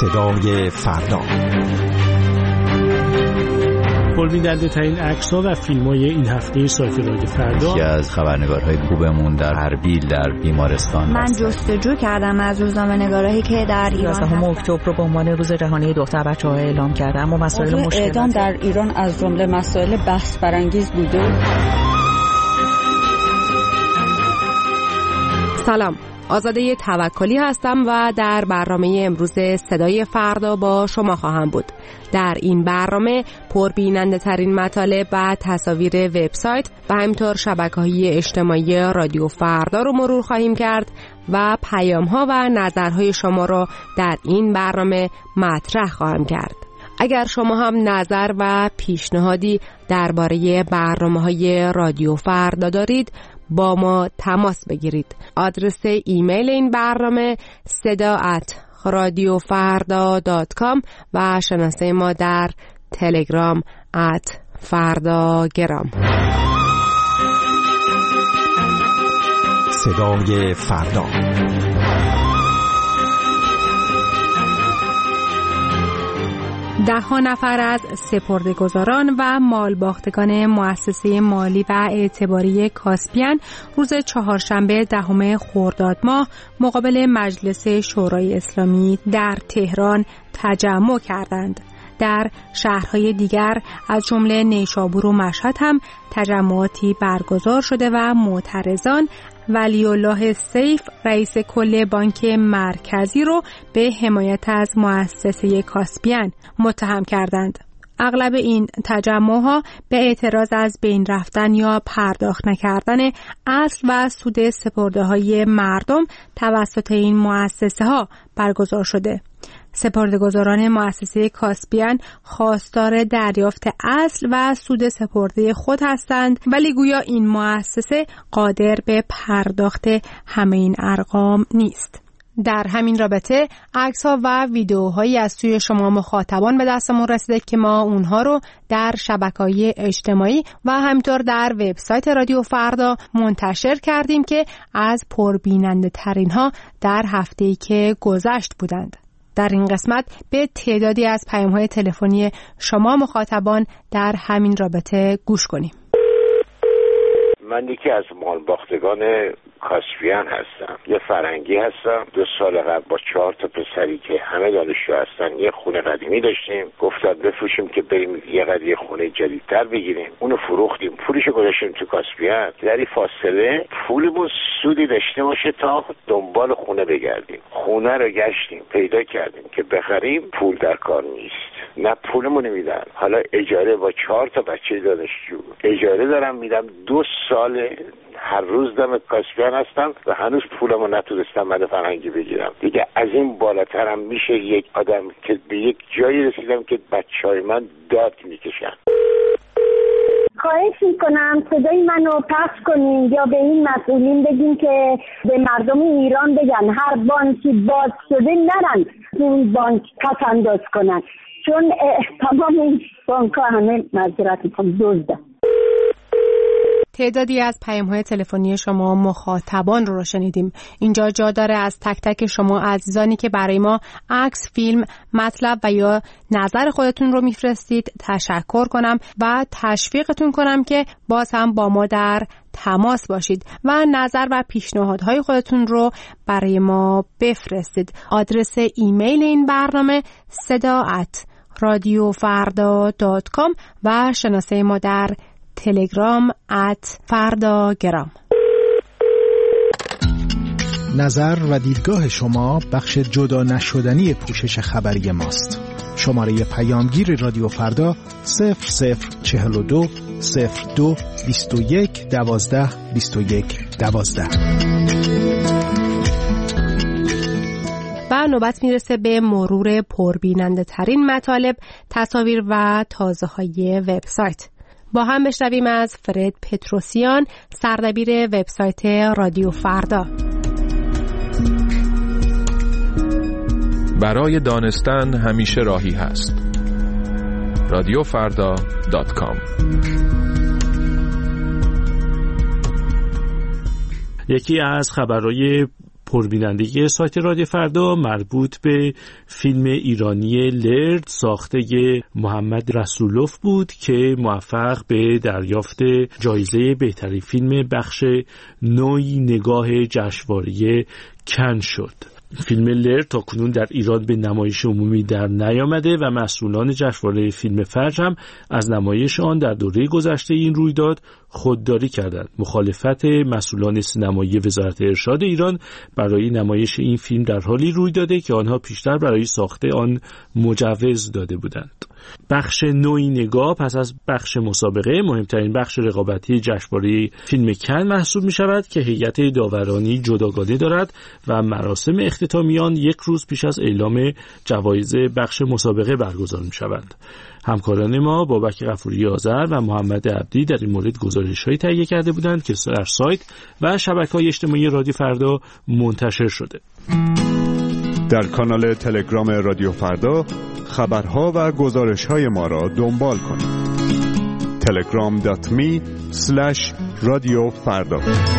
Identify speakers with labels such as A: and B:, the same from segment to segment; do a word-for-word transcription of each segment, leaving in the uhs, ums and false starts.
A: صدای فردا.
B: پربیننده ترین عکس‌ها و فیلم‌های این هفته سایت رادیو فردا.
C: یکی از خبرنگارهای خوبمون در اربیل در بیمارستان
D: من جستجو کردم از روزنامه‌نگارایی که در ایران
E: یازدهم اکتبر رو به عنوان روز جهانی دختر بچه‌ها اعلام کردن، اما مسائل مشکل
F: اعدام در ایران از جمله مسائل بحث برانگیز بوده.
G: سلام، آزاده توکلی هستم و در برنامه امروز صدای فردا با شما خواهم بود. در این برنامه پربیننده ترین مطالب و تصاویر وبسایت و همینطور شبکه‌های اجتماعی رادیو فردا رو مرور خواهیم کرد و پیام‌ها و نظرهای شما رو در این برنامه مطرح خواهم کرد. اگر شما هم نظر و پیشنهادی درباره برنامه‌های رادیو فردا دارید، با ما تماس بگیرید. آدرس ایمیل این برنامه صدا ات رادیو فردا دات کام و شناسه ما در تلگرام ات فرداگرام.
A: صدای فردا.
H: ده ها نفر از سپرده‌گذاران و مالباختگان مؤسسه مالی و اعتباری کاسپین روز چهارشنبه دهم خرداد ماه مقابل مجلس شورای اسلامی در تهران تجمع کردند. در شهرهای دیگر از جمله نیشابور و مشهد هم تجمعاتی برگزار شده و معترضان ولی الله سیف رئیس کل بانک مرکزی رو به حمایت از مؤسسه کاسپین متهم کردند. اغلب این تجمعها به اعتراض از بین رفتن یا پرداخت نکردن اصل و سود سپرده‌های مردم توسط این مؤسسه ها برگزار شده. سپرده‌گذاران مؤسسه کاسپین خواستار دریافت اصل و سود سپرده خود هستند، ولی گویا این مؤسسه قادر به پرداخت همه این ارقام نیست. در همین رابطه عکس‌ها و ویدیوهایی از سوی شما مخاطبان به دستمون رسیده که ما اونها رو در شبکه‌های اجتماعی و همینطور در وبسایت رادیو فردا منتشر کردیم که از پربیننده ترین ها در هفته‌ای که گذشت بودند. در این قسمت به تعدادی از پیام‌های تلفنی شما مخاطبان در همین رابطه گوش کنیم.
I: من یکی از مالباختگان کاسپین هستم. یه فرنگی هستم. دو سال قبل با چهار تا پسری که همه دانشجو هستن یه خونه قدیمی داشتیم. گفتن بفروشیم که بریم یه قدیه خونه جدیدتر بگیریم. اونو فروختیم. پولشو گذاشتیم تو کاسپین. در این فاصله پولمون سودی داشته باشه تا دنبال خونه بگردیم. خونه رو گشتیم، پیدا کردیم که بخریم، پول در کار نیست. نه پولمون میدن. حالا اجاره با چهار تا بچه دانشجو اجاره دارم میدم. دو سال هر روز دم کاسپین هستم و هنوز پولمو نتونستم بعد فرنگی بگیرم. دیگه از این بالاترم میشه یک آدم که به یک جایی رسیدم که بچهای من داد میکشن.
J: خواهش میکنم صدای منو پخش کنین یا به این مسئولین بگین که به مردم ایران بگن هر بانکی باز شده نرن اون بانک پس انداز کنن، چون تمام این بانک ها همه معذرت میکنم دزدن.
H: تعدادی از پیام‌های تلفنی شما مخاطبان رو شنیدیم. اینجا جا داره از تک تک شما عزیزانی که برای ما عکس، فیلم، مطلب و یا نظر خودتون رو میفرستید تشکر کنم و تشویقتون کنم که باز هم با ما در تماس باشید و نظر و پیشنهادهای خودتون رو برای ما بفرستید. آدرس ایمیل این برنامه صدا ات رادیو فردا دات کام و شناسه ما در تلگرام ات فرداگرام.
K: نظر و دیدگاه شما بخش جدا نشدنی پوشش خبری ماست. شماره پیامگیر رادیو فردا صفر صفر چهل و دو صفر دو بیست و یک دوازده بیست و یک دوازده.
H: و نوبت میرسه به مرور پربیننده ترین مطالب، تصاویر و تازه های وبسایت. با هم بشنویم از فرد پتروسیان، سردبیر وبسایت رادیو فردا.
L: برای دانستن همیشه راهی هست. رادیو فردا دات کام.
B: یکی از خبرهای پربینندگی سایت رادیو فردا مربوط به فیلم ایرانی لرد ساخته محمد رسولوف بود که موفق به دریافت جایزه بهترین فیلم بخش نوعی نگاه جشنواره کن شد. فیلم لرد تا کنون در ایران به نمایش عمومی در نیامده و مسئولان جشنواره فیلم فجر هم از نمایش آن در دوره گذشته این رویداد خودداری کردند. مخالفت مسئولان سینمایی وزارت ارشاد ایران برای نمایش این فیلم در حالی روی داده که آنها پیشتر برای ساخت آن مجوز داده بودند. بخش نوعی نگاه پس از بخش مسابقه مهمترین بخش رقابتی جشنواره فیلم کن محسوب می شود که هیئت داورانی جداگانه دارد و مراسم اختتامی آن یک روز پیش از اعلام جوایز بخش مسابقه برگزار می شود. همکاران ما بابک غفوری آذر و محمد عبدی در این مورد گزارش‌هایی تهیه کرده بودند که در سایت و شبکه‌های اجتماعی رادیو فردا منتشر شده.
M: در کانال تلگرام رادیو فردا خبرها و گزارش‌های ما را دنبال کنید. تلگرام دات می اسلش رادیو فردا.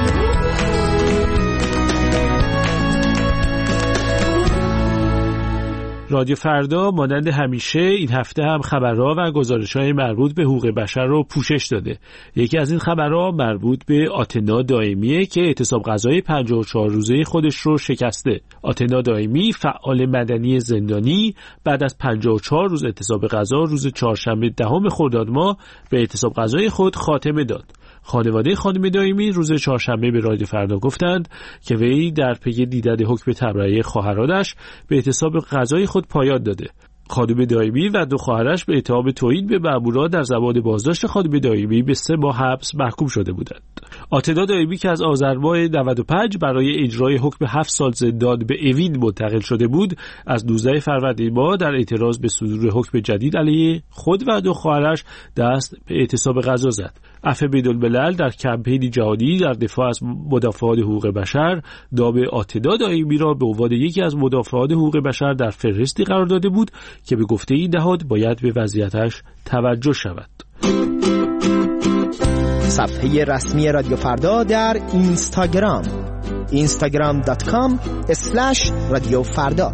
B: رادیو فردا مانند همیشه این هفته هم خبرها و گزارش‌های مربوط به حقوق بشر رو پوشش داده. یکی از این خبرها مربوط به آتنا دائمیه که اعتصاب غذای پنجاه و چهار روزه خودش رو شکسته. آتنا دائمی فعال مدنی زندانی بعد از پنجاه و چهار روز اعتصاب غذا روز چهارشنبه دهم خرداد ماه به اعتصاب غذای خود خاتمه داد. خانواده خانم دائمی روز چهارشنبه به رادیو فردا گفتند که وی در پی دیدن حکم تبرئه خواهرانش به اعتصاب غذای خود پایان داده. خانم دائمی و دو خواهرش به اتهام توهین به مأموران در زمان بازداشت خانم دائمی به سه ماه حبس محکوم شده بودند. آتنا دائمی که از آذر ماه نود و پنج برای اجرای حکم هفت سال زندان به اوین منتقل شده بود، از نوزده فروردین ماه در اعتراض به صدور حکم جدید علیه خود و دو خواهرش دست به اعتصاب غذا زد. عفو بین‌الملل در کمپینی جهانی در دفاع از مدافعان حقوق بشر نام آتنا دائمی را به عنوان یکی از مدافعان حقوق بشر در فهرستی قرار داده بود که به گفته این نهاد باید به وضعیتش توجه شود.
N: صفحه رسمی رادیو فردا در اینستاگرام اینستاگرام دات کام اسلش رادیو فردا.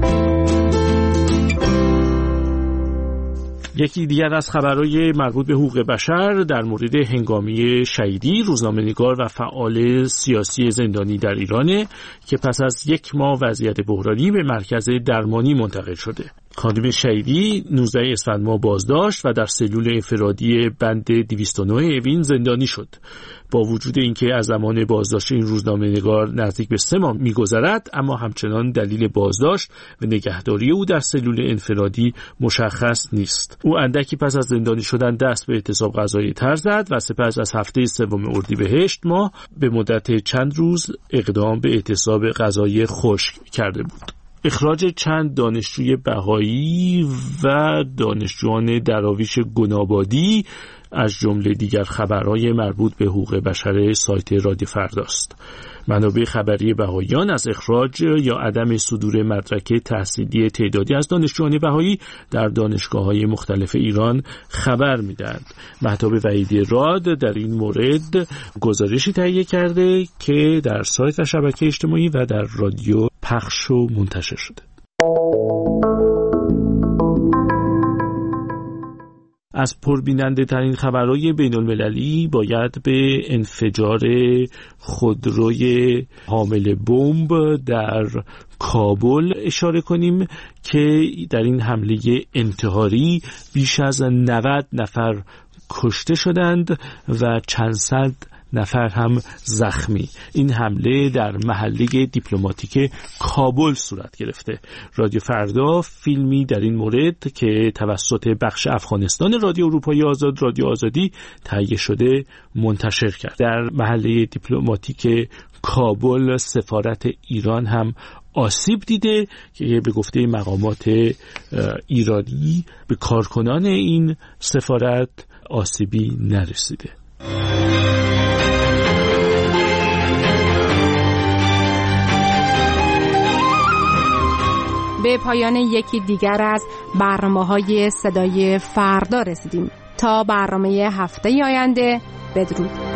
B: یکی دیگر از خبرهای مربوط به حقوق بشر در مورد هنگامی شهیدی، روزنامه‌نگار و فعال سیاسی زندانی در ایرانه که پس از یک ماه وضعیت بحرانی به مرکز درمانی منتقل شده. خانم شهیدی نوزده اسفند ماه بازداشت و در سلول انفرادی بند دویست و نه اوین زندانی شد. با وجود اینکه از زمان بازداشت این روزنامه‌نگار نزدیک به سه ماه می‌گذرد، اما همچنان دلیل بازداشت و نگهداری او در سلول انفرادی مشخص نیست. او اندکی پس از زندانی شدن دست به اعتصاب غذایی تر زد و سپس از هفته سوم اردیبهشت ماه به مدت چند روز اقدام به اعتصاب غذایی خشک کرده بود. اخراج چند دانشجوی بهایی و دانشجویان دراویش گنابادی از جمله دیگر خبرهای مربوط به حقوق بشر سایت رادیو فرداست. منابع خبری بهاییان از اخراج یا عدم صدور مدرک تحصیلی تعدادی از دانشجویان بهایی در دانشگاه‌های مختلف ایران خبر می‌دهند. مهتاب وحیدی راد در این مورد گزارشی تهیه کرده که در سایت و شبکه اجتماعی و در رادیو پخش و منتشر شده. از پربیننده ترین خبرهای بین المللی باید به انفجار خودروی حامل بمب در کابل اشاره کنیم که در این حمله انتحاری بیش از نود نفر کشته شدند و چند صد نفر هم زخمی. این حمله در محله دیپلماتیک کابل صورت گرفته. رادیو فردا فیلمی در این مورد که توسط بخش افغانستان رادیو اروپایی آزاد رادیو آزادی تهیه شده منتشر کرد. در محله دیپلماتیک کابل سفارت ایران هم آسیب دیده که به گفته مقامات ایرانی به کارکنان این سفارت آسیبی نرسیده.
H: به پایان یکی دیگر از برنامه‌های صدای فردا رسیدیم. تا برنامه هفته آینده، بدرود.